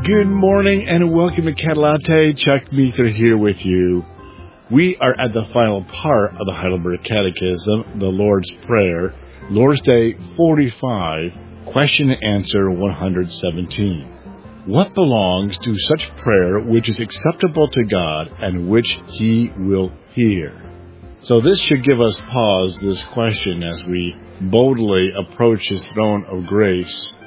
Good morning and welcome to Catalate. Chuck Meeker here with you. We are at the final part of the Heidelberg Catechism, the Lord's Prayer, Lord's Day 45, question and answer 117. What belongs to such prayer which is acceptable to God and which He will hear? So this should give us pause, this question, as we boldly approach His throne of grace,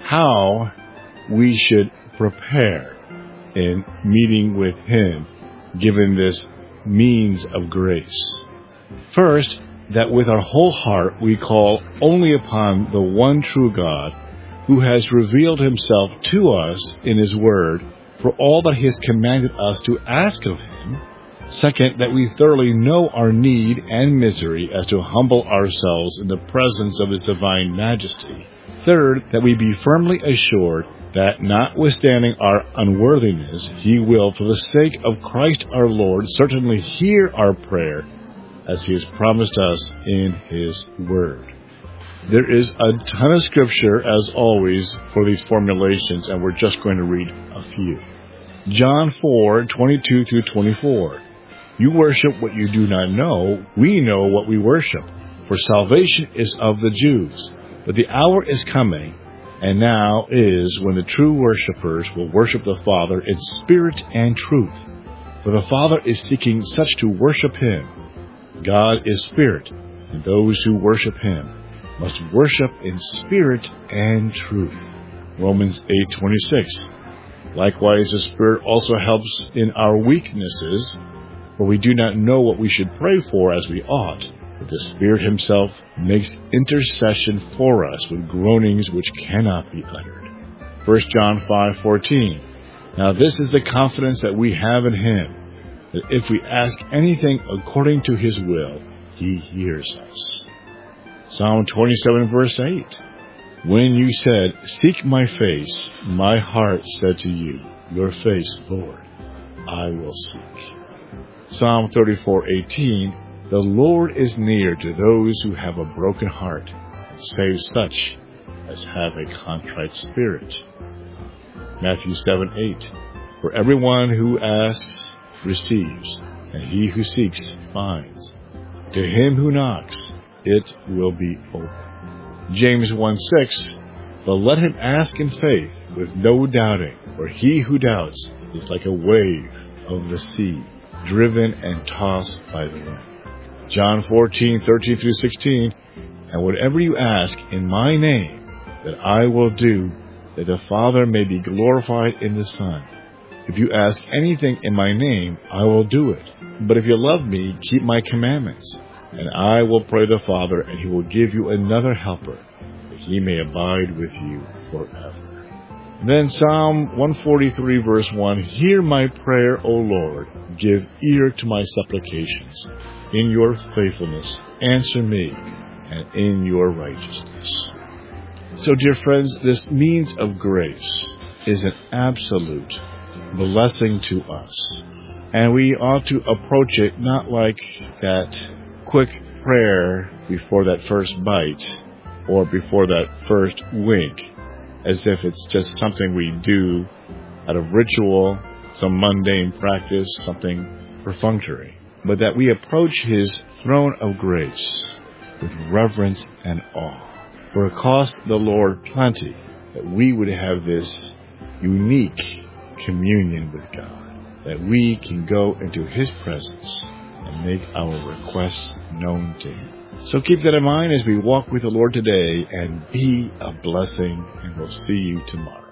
how we should prepare in meeting with Him, given this means of grace. First, that with our whole heart we call only upon the one true God, who has revealed Himself to us in His Word for all that He has commanded us to ask of Him. Second, that we thoroughly know our need and misery as to humble ourselves in the presence of His divine majesty. Third, that we be firmly assured that notwithstanding our unworthiness, He will, for the sake of Christ our Lord, certainly hear our prayer, as He has promised us in His Word. There is a ton of scripture, as always, for these formulations, and we're just going to read a few. John 4:22 through 24. You worship what you do not know. We know what we worship, for salvation is of the Jews. But the hour is coming, and now is, when the true worshippers will worship the Father in spirit and truth. For the Father is seeking such to worship Him. God is spirit, and those who worship Him must worship in spirit and truth. Romans 8:26. Likewise, the Spirit also helps in our weaknesses, for we do not know what we should pray for as we ought. But the Spirit Himself makes intercession for us with groanings which cannot be uttered. 1 John 5:14. Now this is the confidence that we have in Him, that if we ask anything according to His will, He hears us. Psalm 27 verse 8. When you said, seek my face, my heart said to you, your face, Lord, I will seek. Psalm 34:18. The Lord is near to those who have a broken heart, and saves such as have a contrite spirit. Matthew 7:8. For everyone who asks receives, and he who seeks finds. To him who knocks, it will be opened. James 1:6. But let him ask in faith, with no doubting, for he who doubts is like a wave of the sea, driven and tossed by the wind. John 14:13 through 16. And whatever you ask in my name, that I will do, that the Father may be glorified in the Son. If you ask anything in my name, I will do it. But if you love me, keep my commandments. And I will pray the Father, and He will give you another helper, that He may abide with you forever. And then Psalm 143 verse 1. Hear my prayer, O Lord. Give ear to my supplications. In your faithfulness, answer me, and in your righteousness. So, dear friends, this means of grace is an absolute blessing to us. And we ought to approach it not like that quick prayer before that first bite or before that first wink, as if it's just something we do out of ritual, some mundane practice, something perfunctory. But that we approach His throne of grace with reverence and awe. For it cost the Lord plenty that we would have this unique communion with God, that we can go into His presence and make our requests known to Him. So keep that in mind as we walk with the Lord today, and be a blessing, and we'll see you tomorrow.